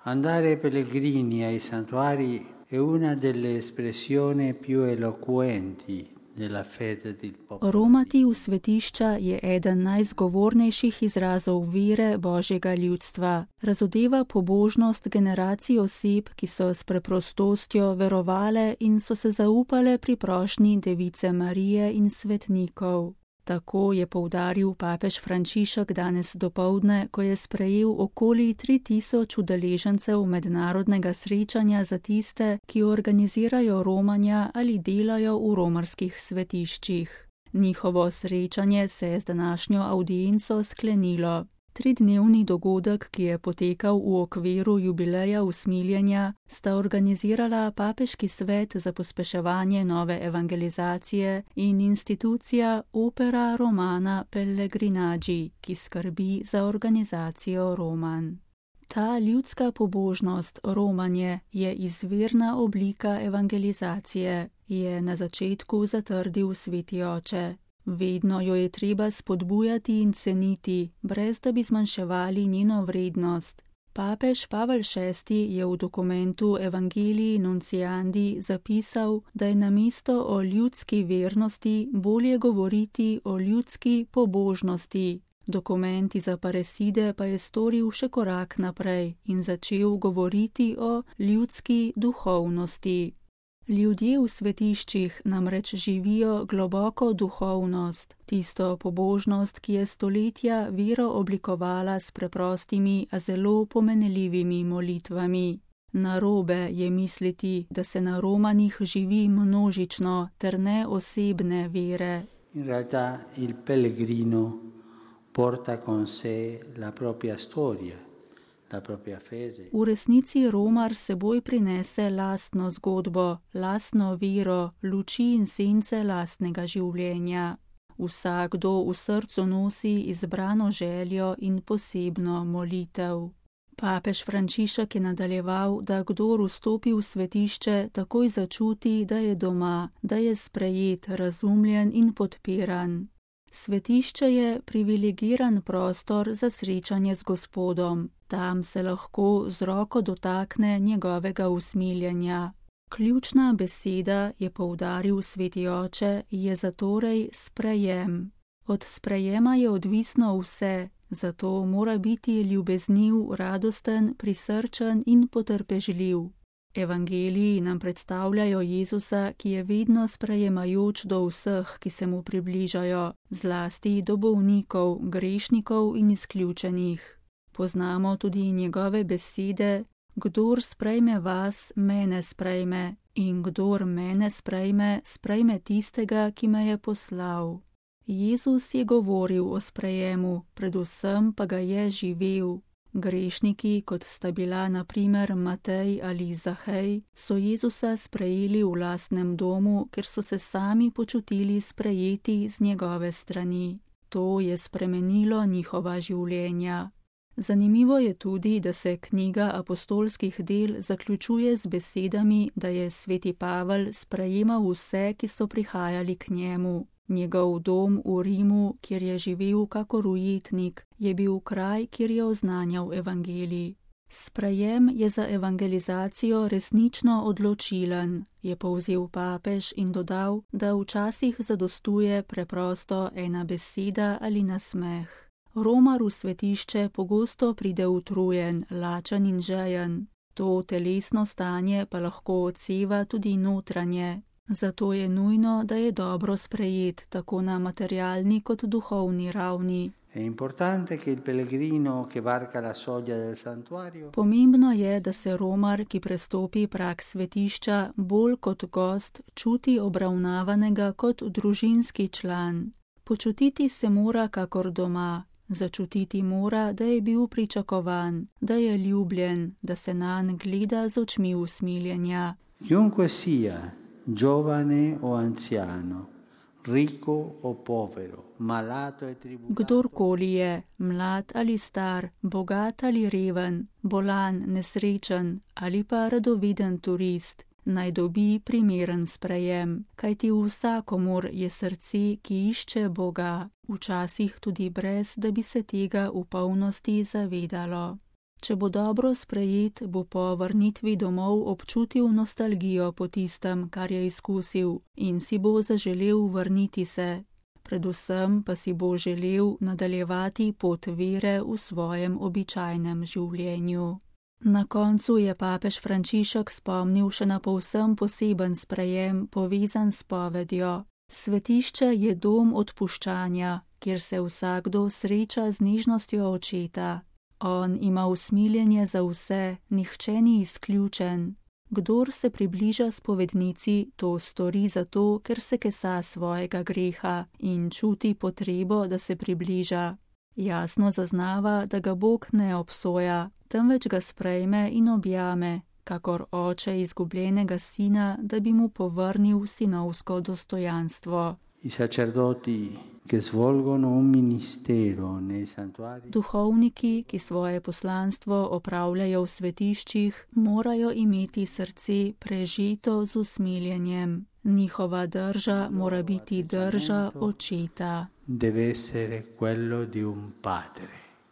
Andare pellegrini ai santuari è una delle espressioni più eloquenti della fede del popolo. Romati v svetišča je eden najzgovornejših izrazov vere Božjega ljudstva. Razodeva pobožnost generacij oseb, ki so s preprostostjo verovale in so se zaupale pri prošnji Device Marije in svetnikov. Tako je poudaril papež Frančišek danes dopoldne, ko je sprejel okoli 3000 udeležencev mednarodnega srečanja za tiste, ki organizirajo romanja ali delajo v romarskih svetiščih. Njihovo srečanje se je z današnjo avdienco sklenilo. 3-dnevni dogodek, ki je potekal v okviru jubileja usmiljenja, sta organizirala Papeški svet za pospeševanje nove evangelizacije in institucija Opera Romana Pellegrinaggi, ki skrbi za organizacijo romanj. Ta ljudska pobožnost, romanje, je izvirna oblika evangelizacije, je na začetku zatrdil sveti oče. Vedno jo je treba spodbujati in ceniti, brez da bi zmanjševali njeno vrednost. Papež Pavel VI je v dokumentu Evangelii Nunciandi zapisal, da je namesto o ljudski vernosti bolje govoriti o ljudski pobožnosti. Dokument iz Aparecide pa je storil še korak naprej in začel govoriti o ljudski duhovnosti. Ljudje v svetiščih namreč živijo globoko duhovnost, tisto pobožnost, ki je stoletja vero oblikovala s preprostimi, a zelo pomenljivimi molitvami. Narobe je misliti, da se na romanih živi množično ter ne osebne vere. In realtà il pellegrino porta con sé la propria storia. V resnici romar seboj prinese lastno zgodbo, lastno vero, luči in sence lastnega življenja. Vsakdo v srcu nosi izbrano željo in posebno molitev. Papež Frančišek je nadaljeval, da kdor vstopi v svetišče, takoj začuti, da je doma, da je sprejet, razumljen in podpiran. Svetišče je privilegiran prostor za srečanje z Gospodom. Tam se lahko z roko dotakne njegovega usmiljenja. Ključna beseda, je poudaril sveti oče, je zatorej sprejem. Od sprejema je odvisno vse, zato mora biti ljubezniv, radosten, prisrčen in potrpežljiv. Evangeliji nam predstavljajo Jezusa, ki je vedno sprejemajoč do vseh, ki se mu približajo, zlasti do bolnikov, grešnikov in izključenih. Poznamo tudi njegove besede: kdor sprejme vas, mene sprejme, in kdor mene sprejme, sprejme tistega, ki me je poslal. Jezus je govoril o sprejemu, predvsem pa ga je živel. Grešniki, kot sta bila na primer Matej ali Zahej, so Jezusa sprejeli v lastnem domu, ker so se sami počutili sprejeti z njegove strani. To je spremenilo njihova življenja. Zanimivo je tudi, da se knjiga apostolskih del zaključuje z besedami, da je sveti Pavel sprejemal vse, ki so prihajali k njemu. Njegov dom v Rimu, kjer je živel kakor ujetnik, je bil kraj, kjer je oznanjal evangelij. Sprejem je za evangelizacijo resnično odločilen, je povzel papež in dodal, da včasih zadostuje preprosto ena beseda ali nasmeh. Romar v svetišče pogosto pride utrujen, lačen in žejen. To telesno stanje pa lahko odseva tudi notranje. Zato je nujno, da je dobro sprejet tako na materialni kot duhovni ravni. Pomembno je, da se romar, ki prestopi prag svetišča, bolj kot gost čuti obravnavanega kot družinski član. Počutiti se mora kakor doma. Začutiti mora, da je bil pričakovan, da je ljubljen, da se nanj gleda z očmi usmiljenja. Giovane o anziano, ricco o povero, malato e tributato. Kdorkoli je, mlad ali star, bogat ali reven, bolan, nesrečen ali pa radoviden turist, naj dobi primeren sprejem, kajti vsakomur je srce, ki išče Boga, včasih tudi brez, da bi se tega v polnosti zavedalo. Če bo dobro sprejet, bo po vrnitvi domov občutil nostalgijo po tistem, kar je izkusil, in si bo zaželel vrniti se. Predvsem pa si bo želel nadaljevati pot vere v svojem običajnem življenju. Na koncu je papež Frančišek spomnil še na povsem poseben sprejem povezan s spovedjo. Svetišče je dom odpuščanja, kjer se vsakdo sreča z nežnostjo očeta. On ima usmiljenje za vse, nihče ni izključen. Kdor se približa spovednici, to stori zato, ker se kesa svojega greha in čuti potrebo, da se približa. Jasno zaznava, da ga Bog ne obsoja, temveč ga sprejme in objame, kakor oče izgubljenega sina, da bi mu povrnil sinovsko dostojanstvo. Duhovniki, ki svoje poslanstvo opravljajo v svetiščih, morajo imeti srce prežeto z usmiljenjem. Njihova drža mora biti drža očeta. Deve essere quello di un padre.